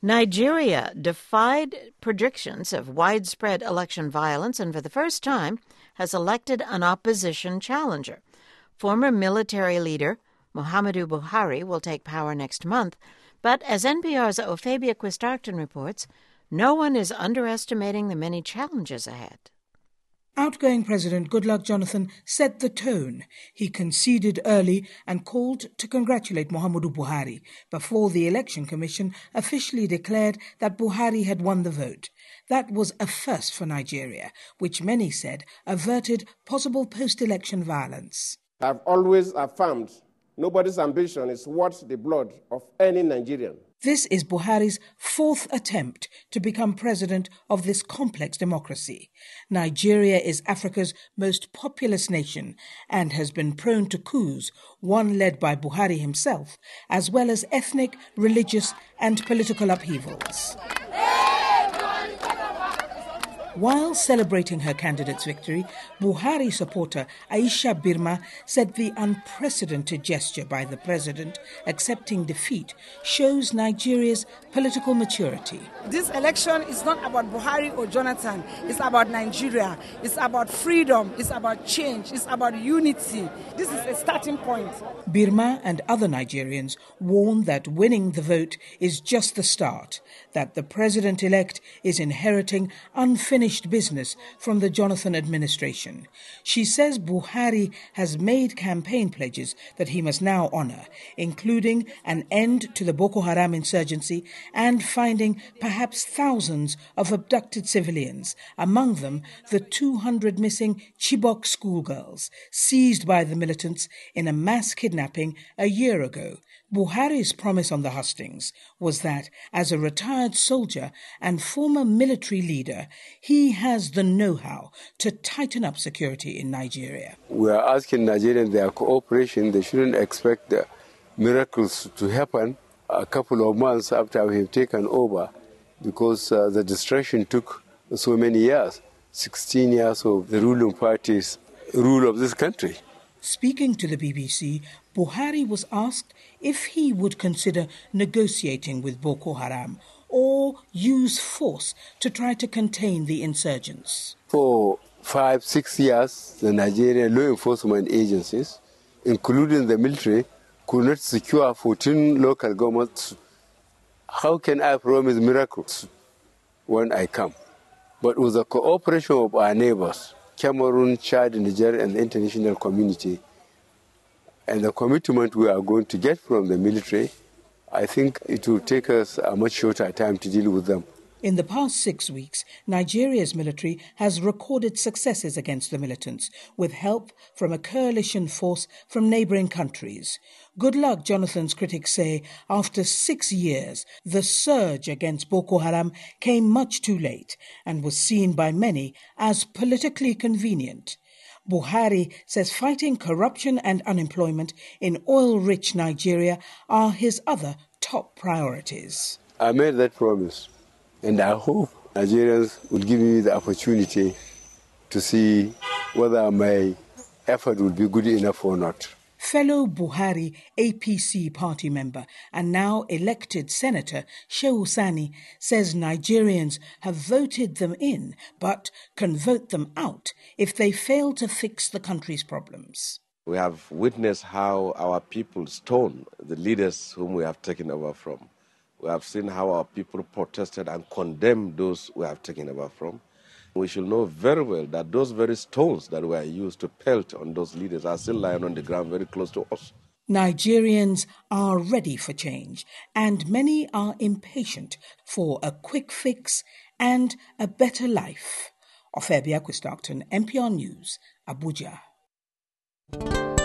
Nigeria defied predictions of widespread election violence and for the first time has elected an opposition challenger. Former military leader Muhammadu Buhari will take power next month, but as NPR's Ophebia Quistarton reports, no one is underestimating the many challenges ahead. Outgoing President Goodluck Jonathan set the tone. He conceded early and called to congratulate Muhammadu Buhari before the Election Commission officially declared that Buhari had won the vote. That was a first for Nigeria, which many said averted possible post-election violence. I've always affirmed nobody's ambition is worth the blood of any Nigerian. This is Buhari's fourth attempt to become president of this complex democracy. Nigeria is Africa's most populous nation and has been prone to coups, one led by Buhari himself, as well as ethnic, religious and political upheavals. While celebrating her candidate's victory, Buhari supporter Aisha Birma said the unprecedented gesture by the president accepting defeat shows Nigeria's political maturity. This election is not about Buhari or Jonathan. It's about Nigeria. It's about freedom. It's about change. It's about unity. This is a starting point. Birma and other Nigerians warn that winning the vote is just the start, that the president-elect is inheriting unfinished business from the Jonathan administration. She says Buhari has made campaign pledges that he must now honour, including an end to the Boko Haram insurgency and finding perhaps thousands of abducted civilians, among them the 200 missing Chibok schoolgirls seized by the militants in a mass kidnapping a year ago. Buhari's promise on the hustings was that, as a retired soldier and former military leader, he has the know-how to tighten up security in Nigeria. We are asking Nigerians their cooperation. They shouldn't expect the miracles to happen a couple of months after we have taken over, because the destruction took so many years, 16 years of the ruling party's rule of this country. Speaking to the BBC, Buhari was asked if he would consider negotiating with Boko Haram or use force to try to contain the insurgents. For 5-6 years, the Nigerian law enforcement agencies, including the military, could not secure 14 local governments. How can I promise miracles when I come? But with the cooperation of our neighbors, Cameroon, Chad, Niger, and the international community, and the commitment we are going to get from the military, I think it will take us a much shorter time to deal with them. In the past 6 weeks, Nigeria's military has recorded successes against the militants, with help from a coalition force from neighbouring countries. Goodluck Jonathan's critics say after 6 years, the surge against Boko Haram came much too late and was seen by many as politically convenient. Buhari says fighting corruption and unemployment in oil-rich Nigeria are his other top priorities. I made that promise, and I hope Nigerians will give me the opportunity to see whether my effort will be good enough or not. Fellow Buhari APC party member and now elected Senator Shehu Sani says Nigerians have voted them in but can vote them out if they fail to fix the country's problems. We have witnessed how our people stone the leaders whom we have taken over from. We have seen how our people protested and condemned those we have taken over from. We should know very well that those very stones that were used to pelt on those leaders are still lying on the ground very close to us. Nigerians are ready for change, and many are impatient for a quick fix and a better life. Ophebia Quistarton, NPR News, Abuja.